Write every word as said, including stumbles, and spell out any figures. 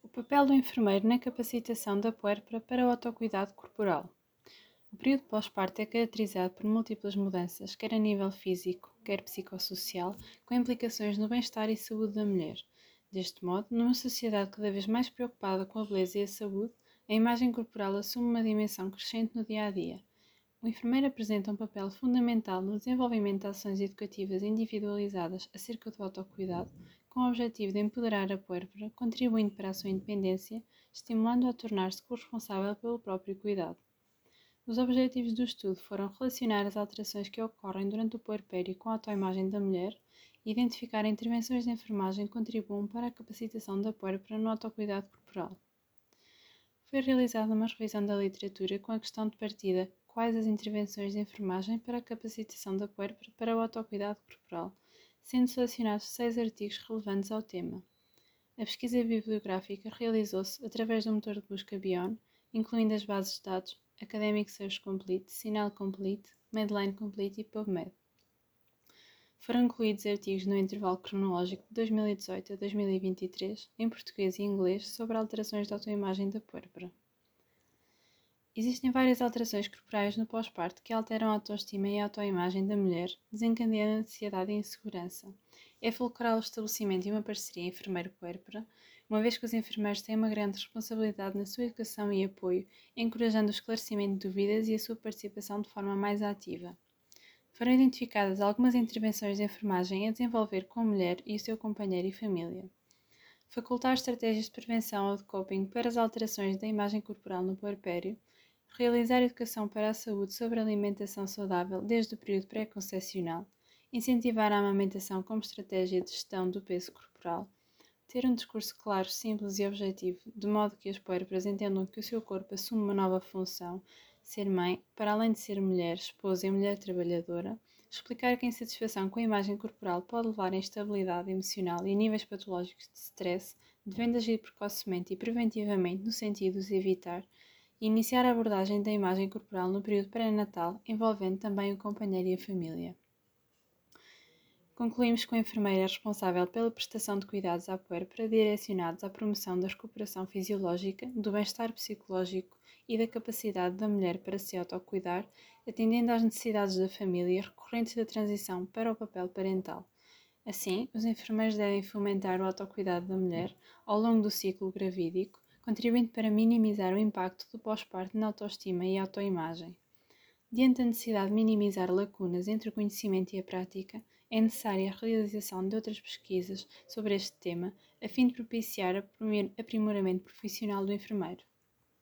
O papel do enfermeiro na capacitação da puérpera para o autocuidado corporal. O período pós-parto é caracterizado por múltiplas mudanças, quer a nível físico, quer psicossocial, com implicações no bem-estar e saúde da mulher. Deste modo, numa sociedade cada vez mais preocupada com a beleza e a saúde, a imagem corporal assume uma dimensão crescente no dia-a-dia. O enfermeiro apresenta um papel fundamental no desenvolvimento de ações educativas individualizadas acerca do autocuidado, com o objetivo de empoderar a puérpera, contribuindo para a sua independência, estimulando-a a tornar-se corresponsável pelo próprio cuidado. Os objetivos do estudo foram relacionar as alterações que ocorrem durante o puerpério com a autoimagem da mulher e identificar intervenções de enfermagem que contribuam para a capacitação da puérpera no autocuidado corporal. Foi realizada uma revisão da literatura com a questão de partida: quais as intervenções de enfermagem para a capacitação da puérpera para o autocuidado corporal, sendo selecionados seis artigos relevantes ao tema. A pesquisa bibliográfica realizou-se através do motor de busca Bion, incluindo as bases de dados Academic Search Complete, Sinal Complete, Medline Complete e PubMed. Foram incluídos artigos no intervalo cronológico de dois mil e dezoito a dois mil e vinte e três, em português e inglês, sobre alterações da autoimagem da puérpera. Existem várias alterações corporais no pós-parto que alteram a autoestima e a autoimagem da mulher, desencadeando ansiedade e insegurança. É fulcral o estabelecimento de uma parceria enfermeiro-puérpera, uma vez que os enfermeiros têm uma grande responsabilidade na sua educação e apoio, encorajando o esclarecimento de dúvidas e a sua participação de forma mais ativa. Foram identificadas algumas intervenções de enfermagem a desenvolver com a mulher e o seu companheiro e família. Facultar estratégias de prevenção ou de coping para as alterações da imagem corporal no puerpério. Realizar educação para a saúde sobre alimentação saudável desde o período pré-concepcional. Incentivar a amamentação como estratégia de gestão do peso corporal. Ter um discurso claro, simples e objetivo, de modo que as puérperas entendam que o seu corpo assume uma nova função, ser mãe, para além de ser mulher, esposa e mulher trabalhadora. Explicar que a insatisfação com a imagem corporal pode levar a instabilidade emocional e níveis patológicos de stress, devendo agir precocemente e preventivamente no sentido de os evitar. E iniciar a abordagem da imagem corporal no período pré-natal, envolvendo também o companheiro e a família. Concluímos que o enfermeiro é responsável pela prestação de cuidados à puérpera direcionados à promoção da recuperação fisiológica, do bem-estar psicológico e da capacidade da mulher para se autocuidar, atendendo às necessidades da família recorrentes da transição para o papel parental. Assim, os enfermeiros devem fomentar o autocuidado da mulher ao longo do ciclo gravídico, contribuindo para minimizar o impacto do pós-parto na autoestima e autoimagem. Diante da necessidade de minimizar lacunas entre o conhecimento e a prática, é necessária a realização de outras pesquisas sobre este tema, a fim de propiciar o aprimoramento profissional do enfermeiro.